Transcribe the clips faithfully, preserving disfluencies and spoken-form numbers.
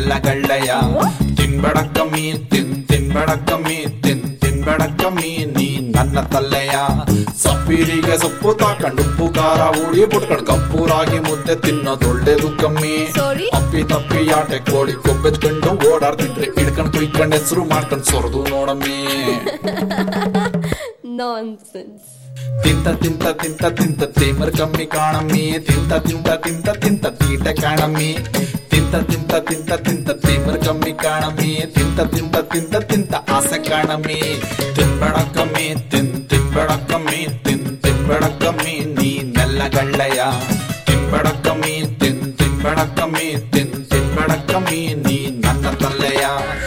ನೆಲ್ಲಗಳ್ಳಯ್ಯ ತಿನ್ಬೇಡ ಕಮ್ಮಿ ತಿನ್ ತಿನ್ಬೇಡ ಕಮ್ಮಿ ತಿನ್ ತಿನ್ಬೇಡ ಕಮ್ಮಿ ನೀ ನನ್ನ ತಲ್ಲೆಯ ಸಪ್ಪಿರಿಗೆ ಸೊಪ್ಪು ತಾಕಂಡು ಉಪ್ಪು ಖಾರ ಉಳಿ ಬಿಟ್ಕೊಂಡು ಕಪ್ಪೂರಾಗಿ ಮುದ್ದೆ ತಿನ್ನೋದೊಳ್ಳೇದು ಕಮ್ಮಿ ಅಪ್ಪಿ ತಪ್ಪಿ ಆಟೆ ಕೋಳಿ ಕೊಬ್ಬೆಚ್ಕೊಂಡು ಓಡಾಡ್ತಿದ್ರೆ ಹಿಡ್ಕೊಂಡ್ ಕುಯ್ಕೊಂಡ್ ಹೆಸರು ಮಾಡ್ಕೊಂಡ್ ಸೊರದು ನೋಡಮ್ಮಿ Nonsense. ತಿಂತ ತಿಂತ ತಿಂತ ತಿಂತ ತೇಮರ್ ಕಮ್ಮಿ ಕಾಣಮ್ಮಿ ತಿಂತ ತಿಂತ ತಿಂತ ತಿಂತ ತೀಟ ಕಾಣಮ್ಮಿ ತಿಂತ ತಿಂತ ತಿಂತ ತಿಂತ ತೇಮರ್ ಕಮ್ಮಿ ಕಾಣಮ್ಮಿ ತಿಂತ ತಿಂತ ತಿಂತ ತಿಂತ ಆಸೆ ಕಾಣಮ್ಮಿ ತಿನ್ಬೇಡ ಕಮ್ಮಿ ತಿನ್ ತಿನ್ಬೇಡ ಕಮ್ಮಿ ತಿನ್ ತಿನ್ಬೇಡ ಕಮ್ಮಿ ನೀ ನೆಲ್ಲಗಳ್ಳಯ್ಯ ತಿನ್ಬೇಡ ಕಮ್ಮಿ ತಿನ್ ತಿನ್ಬೇಡ ಕಮ್ಮಿ ತಿನ್ ತಿನ್ಬೇಡ ಕಮ್ಮಿ ನೀ ನನ್ನ ತಲ್ಲೆಯ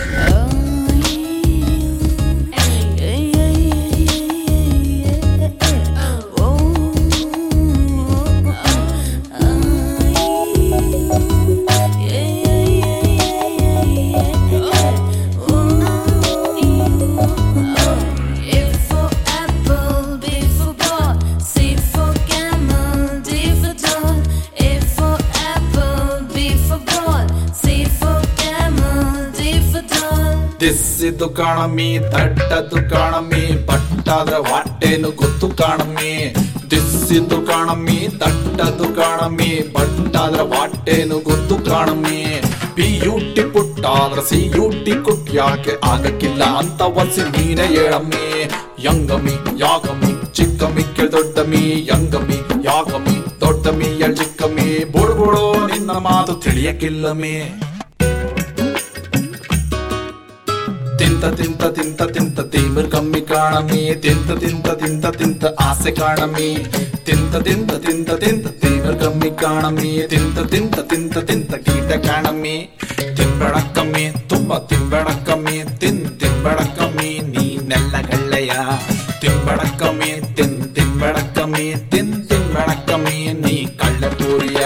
ದಿಸ್ಸಿದ್ದು ಕಾಣಮ್ಮಿ ತಟ್ಟದ್ದು ಕಾಣಮ್ಮಿ ಪಟ್ಟಾದ್ರ ವಾಟೇನು ಗೊತ್ತು ಕಾಣಮ್ಮಿ ದಿಸ್ಸಿದ್ದು ಕಾಣಮ್ಮಿ ತಟ್ಟದ್ದು ಕಾಣಮ್ಮಿ ಪಟ್ಟಾದ್ರ ವಾಟೇನು ಗೊತ್ತು ಕಾಣಮ್ಮಿ ಪಿ ಯು ಟಿ ಪುಟ್ಟಾದ್ರ ಸಿ ಯು ಟಿ ಕುಟ್ ಯಾಕೆ ಆಗಕ್ಕಿಲ್ಲ ಅಂತ ಒನ್ಸಿ ನೀನೇ ಹೇಳಮ್ಮಿ ಯಂಗಮ್ಮಿ ಯಾಗಮ್ಮಿ ಚಿಕ್ಕಮ್ಮಿ ಕೇಳ್ ದೊಡ್ಡಮ್ಮಿ ಯಂಗಮ್ಮಿ ಯಾಗಮ್ಮಿ ದೊಡ್ಡಮ್ಮಿ ಎಳ್ ಚಿಕ್ಕಮ್ಮಿ ಬುಡು ಬುಡು ನಿನ್ನ ಮಾತು ತಿಳಿಯಕ್ಕಿಲ್ಲಮ್ಮಿ ತಿಂತ ತಿಂತ ತಿಂತ ತಿಂತ ತೇಮರ್ ಕಮ್ಮಿ ಕಾಣಮ್ಮಿ ತಿಂತ ತಿಂತ ತಿಂತ ತಿಂತ ಆಸೆ ಕಾಣಮ್ಮಿ ತಿಂತ ತಿಂತ ತಿಂತ ತಿಂತ ತೇಮರ್ ಕಮ್ಮಿ ಕಾಣಮ್ಮಿ ತಿಂತ ತಿಂತ ತಿಂತ ತಿಂತ ಕೀಟ ಕಾಣಮ್ಮಿ ತಿನ್ಬೇಡ ಕಮ್ಮಿ ತುಂಬಾ ತಿನ್ಬೇಡ ಕಮ್ಮಿ ತಿನ್ ತಿನ್ಬೇಡ ಕಮ್ಮಿ ನೀ ನೆಲ್ಲಗಳ್ಳಯ್ಯ ತಿನ್ಬೇಡ ಕಮ್ಮಿ ತಿನ್ ತಿನ್ಬೇಡ ಕಮ್ಮಿ ತಿನ್ ತಿನ್ಬೇಡ ಕಮ್ಮಿ ನೀ ಕಳ್ಳ ಪೂರಿಯ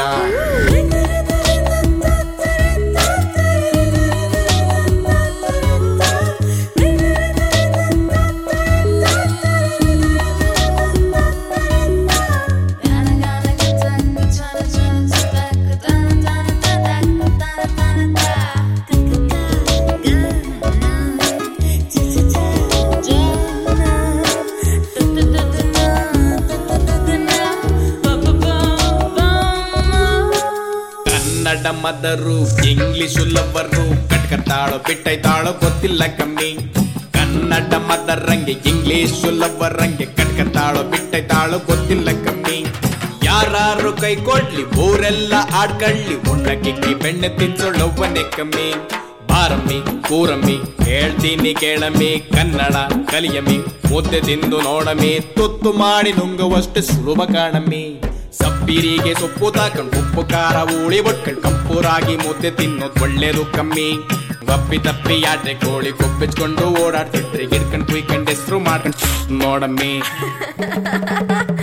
ಕನ್ನಡ ಮದರು ಇಂಗ್ಲಿಷು ಲವರು ಕಟ್ಕತಾಳೋ ಬಿಟ್ಟೈತಾಳೋ ಗೊತ್ತಿಲ್ಲ ಕಮ್ಮಿ ಕನ್ನಡ ಮದರಂಗೆ ಇಂಗ್ಲಿಷು ಲವರಂಗೆ ಕಟ್ಕತಾಳೋ ಬಿಟ್ಟೈತಾಳೋ ಗೊತ್ತಿಲ್ಲ ಕಮ್ಮಿ ಯಾರು ಕೈ ಕೊಡ್ಲಿ ಊರೆಲ್ಲ ಆಡ್ಕಳ್ಳಿ ಉಣ್ಣ ಕಿಕ್ಕಿ ಬೆಣ್ಣೆ ತಿನ್ಸೊಳ್ಳೊವ್ವನೆ ಕಮ್ಮಿ ಬಾರಮ್ಮಿ ಕೂರಮ್ಮಿ ಹೇಳ್ತೀನಿ ಕೇಳಮ್ಮಿ ಕನ್ನಡ ಕಲಿಯಮ್ಮಿ ಮುದ್ದೆ ತಿಂದು ನೋಡಮ್ಮಿ ತುತ್ತು ಮಾಡಿ ನುಂಗುವಷ್ಟು ಸುಲಭ ಕಾಣಮ್ಮಿ ಸಪ್ಪಿರಿಗೆ ಸೊಪ್ಪು ತಾಕೊಂಡು ಉಪ್ಪು ಖಾರ ಉಳಿ ಬಟ್ಕೊಂಡು ಕಪ್ಪೂರಾಗಿ ಮುದ್ದೆ ತಿನ್ನೋದು ಒಳ್ಳೇದು ಕಮ್ಮಿ ಅಪ್ಪಿ ತಪ್ಪಿ ಆಟೆ ಕೋಳಿ ಕೊಬ್ಬೆಚ್ಕೊಂಡು ಓಡಾಡ್ತಿದ್ರೆ ಹಿಡ್ಕೊಂಡು ಕುಯ್ಕೊಂಡು ಹೆಸರು ಮಾಡ್ಕೊಂಡು ನೋಡಮ್ಮಿ